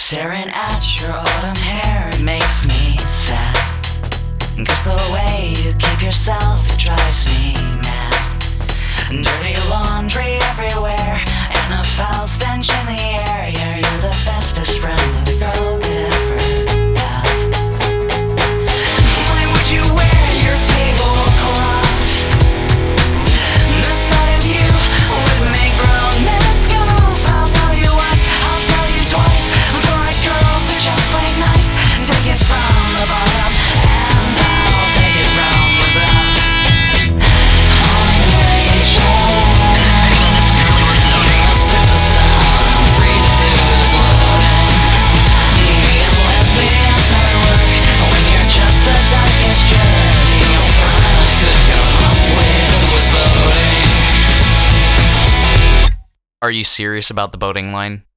Staring at your autumn hair, it makes me sad. 'Cause the way you keep yourself, it drives me mad. Dirty laundry everywhere, and a foul stench in the air. Yeah, you're the bestest friend a girl could ever have. Why would you wear your tablecloth? The sight of you would make grown men scoff. I'll tell you once, I'll tell you twice. Fluorite girls are just plain nice. Take it from the bottom, and I'll take it from the top. Are you serious about the boating line?